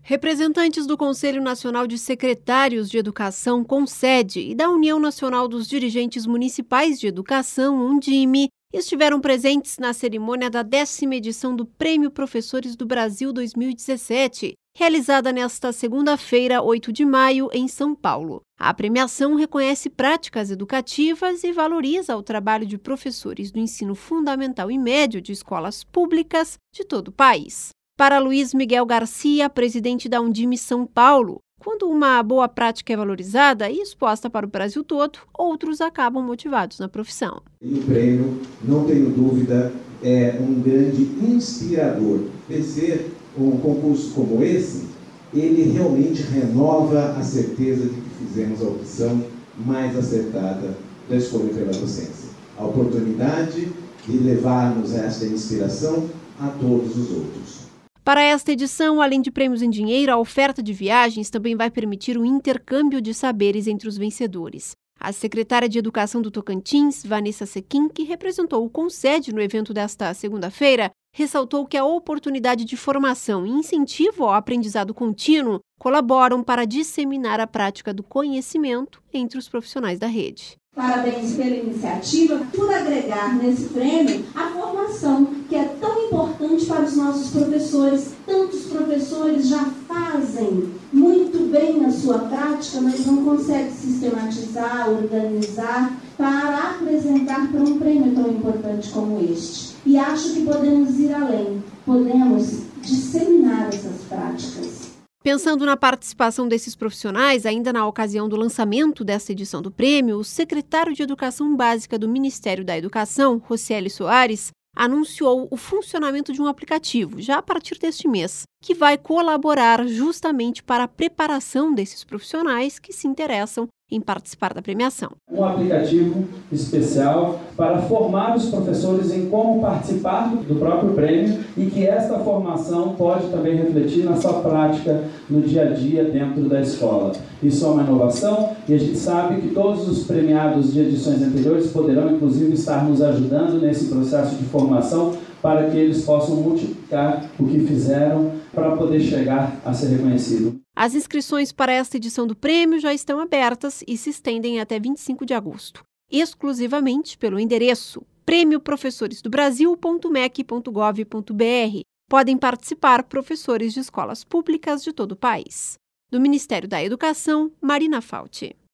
Representantes do Conselho Nacional de Secretários de Educação, CONSED, e da União Nacional dos Dirigentes Municipais de Educação, UNDIME, estiveram presentes na cerimônia da 10ª edição do Prêmio Professores do Brasil 2017, realizada nesta segunda-feira, 8 de maio, em São Paulo. A premiação reconhece práticas educativas e valoriza o trabalho de professores do ensino fundamental e médio de escolas públicas de todo o país. Para Luiz Miguel Garcia, presidente da UNDIME São Paulo, quando uma boa prática é valorizada e exposta para o Brasil todo, outros acabam motivados na profissão. E o prêmio, não tenho dúvida, é um grande inspirador. Vencer um concurso como esse, ele realmente renova a certeza de que fizemos a opção mais acertada da escolha pela docência. A oportunidade de levarmos esta inspiração a todos os outros. Para esta edição, além de prêmios em dinheiro, a oferta de viagens também vai permitir o intercâmbio de saberes entre os vencedores. A secretária de Educação do Tocantins, Vanessa Sequim, que representou o CONSED no evento desta segunda-feira, ressaltou que a oportunidade de formação e incentivo ao aprendizado contínuo colaboram para disseminar a prática do conhecimento entre os profissionais da rede. Parabéns pela iniciativa, por agregar nesse prêmio a formação, que é tão importante para os nossos professores. Tantos professores já fazem muito bem a sua prática, mas não conseguem sistematizar, organizar para apresentar para um prêmio tão importante como este. E acho que podemos ir além, podemos disseminar essas práticas. Pensando na participação desses profissionais, ainda na ocasião do lançamento desta edição do prêmio, o secretário de Educação Básica do Ministério da Educação, Rocieli Soares, anunciou o funcionamento de um aplicativo, já a partir deste mês, que vai colaborar justamente para a preparação desses profissionais que se interessam em participar da premiação. Um aplicativo especial para formar os professores em como participar do próprio prêmio e que esta formação pode também refletir na sua prática no dia a dia dentro da escola. Isso é uma inovação e a gente sabe que todos os premiados de edições anteriores poderão inclusive estar nos ajudando nesse processo de formação para que eles possam multiplicar o que fizeram para poder chegar a ser reconhecido. As inscrições para esta edição do prêmio já estão abertas e se estendem até 25 de agosto, exclusivamente pelo endereço premioprofessoresdobrasil.mec.gov.br. Podem participar professores de escolas públicas de todo o país. Do Ministério da Educação, Marina Fauci.